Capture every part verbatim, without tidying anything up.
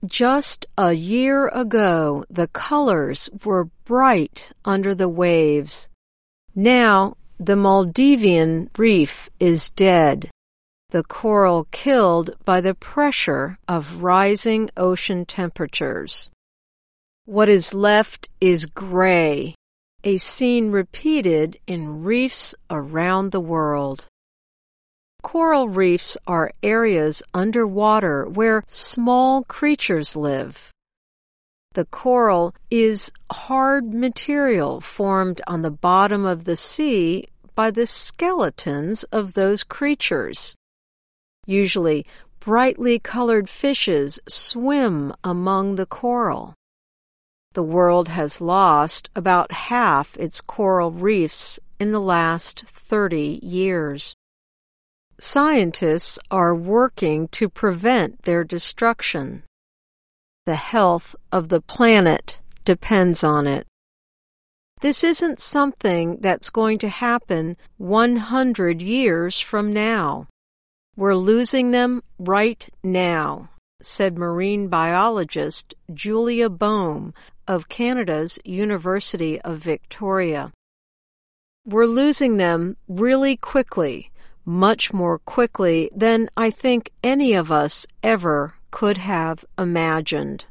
Just a year ago, the colors were bright under the waves. Now, the Maldivian reef is dead, the coral killed by the pressure of rising ocean temperatures. What is left is gray, a scene repeated in reefs around the world. Coral reefs are areas underwater where small creatures live. The coral is hard material formed on the bottom of the sea by the skeletons of those creatures. Usually, brightly colored fishes swim among the coral. The world has lost about half its coral reefs in the last thirty years. Scientists are working to prevent their destruction. The health of the planet depends on it. This isn't something that's going to happen one hundred years from now. We're losing them right now, said marine biologist Julia Boehm of Canada's University of Victoria. We're losing them really quickly, much more quickly than I think any of us ever could have imagined.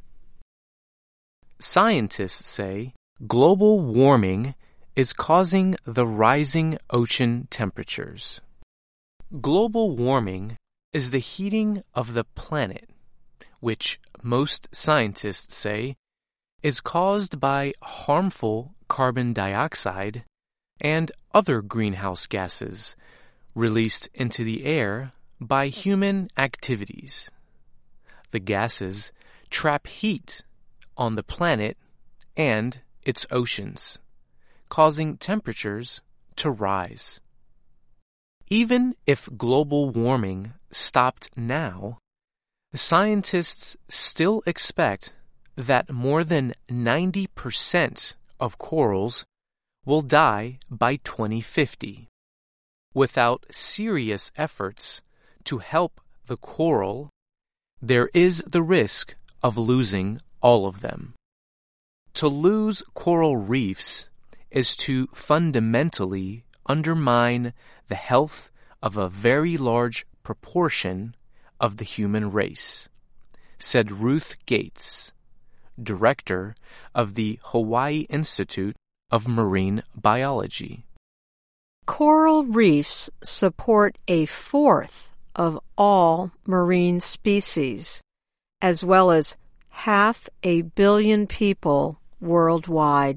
Scientists say global warming is causing the rising ocean temperatures. Global warming is the heating of the planet, which most scientists say is caused by harmful carbon dioxide and other greenhouse gases released into the air by human activities. The gases trap heat on the planet and its oceans, causing temperatures to rise. Even if global warming stopped now, scientists still expect that more than ninety percent of corals will die by twenty fifty. Without serious efforts to help the coral, there is the risk of losing all of them. To lose coral reefs is to fundamentally undermine the health of a very large proportion of the human race, said Ruth Gates, director of the Hawaii Institute of Marine Biology. Coral reefs support a fourth of all marine species, as well as half a billion people worldwide.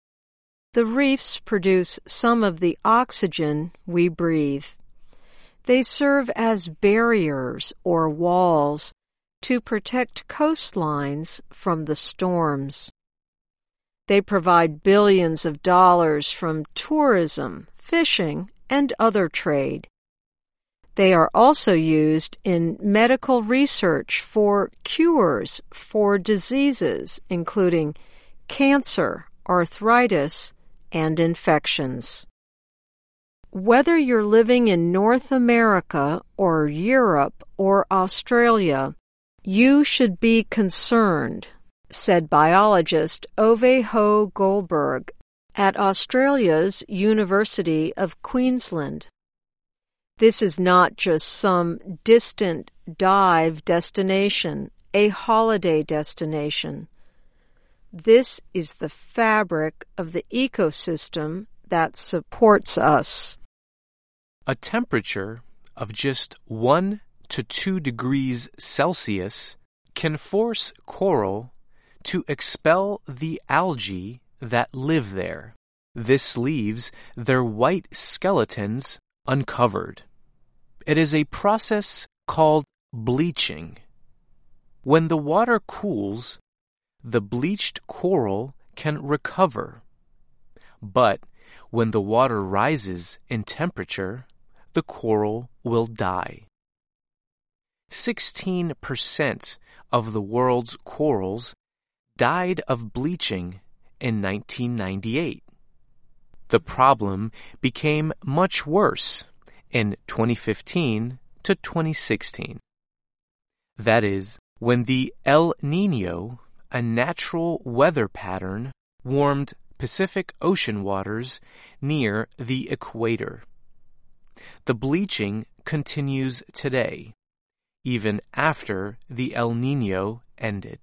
The reefs produce some of the oxygen we breathe. They serve as barriers or walls to protect coastlines from the storms. They provide billions of dollars from tourism, fishing, and other trade. They are also used in medical research for cures for diseases including cancer, arthritis, and infections. Whether you're living in North America or Europe or Australia, you should be concerned, said biologist Ove Ho Goldberg at Australia's University of Queensland. This is not just some distant dive destination, a holiday destination. This is the fabric of the ecosystem that supports us. A temperature of just one to two degrees Celsius can force coral to expel the algae that live there. This leaves their white skeletons uncovered. It is a process called bleaching. When the water cools, the bleached coral can recover. But when the water rises in temperature, the coral will die. sixteen percent of the world's corals died of bleaching in nineteen ninety-eight. The problem became much worse in twenty fifteen to twenty sixteen. That is, when the El Niño, a natural weather pattern, warmed Pacific Ocean waters near the equator. The bleaching continues today, even after the El Niño ended.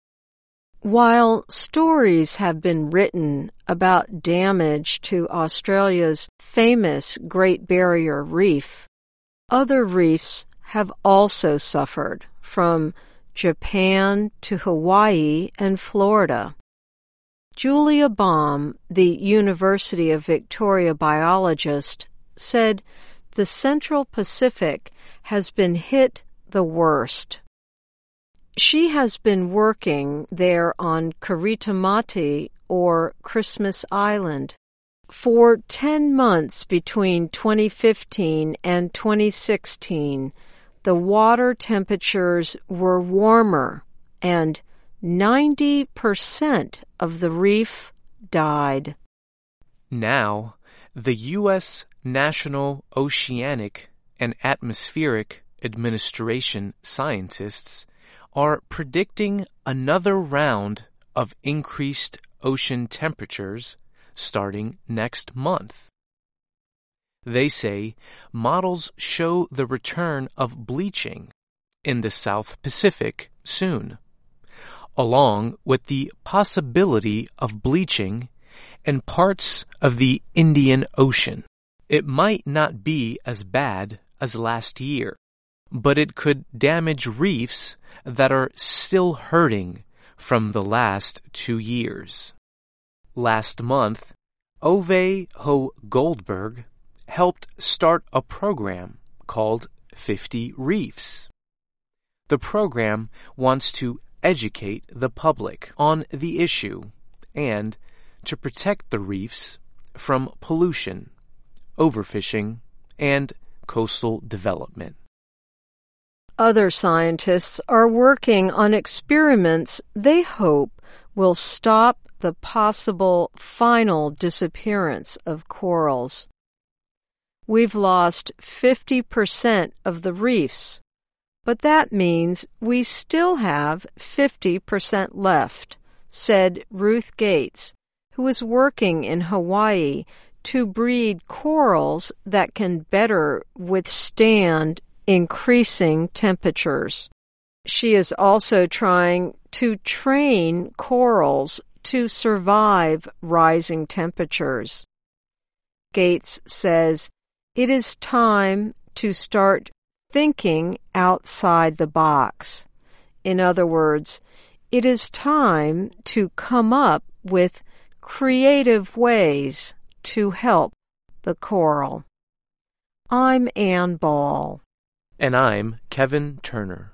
While stories have been written about damage to Australia's famous Great Barrier Reef, other reefs have also suffered, from Japan to Hawaii and Florida. Julia Baum, the University of Victoria biologist, said the Central Pacific has been hit the worst. She has been working there on Karitimati, or Christmas Island. For ten months between twenty fifteen and twenty sixteen, the water temperatures were warmer and ninety percent of the reef died. Now, the U S National Oceanic and Atmospheric Administration scientists are predicting another round of increased ocean temperatures starting next month. They say models show the return of bleaching in the South Pacific soon, along with the possibility of bleaching in parts of the Indian Ocean. It might not be as bad as last year, but it could damage reefs that are still hurting from the last two years. Last month, Ove Ho Goldberg helped start a program called fifty Reefs. The program wants to educate the public on the issue and to protect the reefs from pollution, overfishing, and coastal development. Other scientists are working on experiments they hope will stop the possible final disappearance of corals. We've lost fifty percent of the reefs, but that means we still have fifty percent left, said Ruth Gates, who is working in Hawaii to breed corals that can better withstand increasing temperatures. She is also trying to train corals to survive rising temperatures. Gates says it is time to start thinking outside the box. In other words, it is time to come up with creative ways to help the coral. I'm Ann Ball. And I'm Kevin Turner.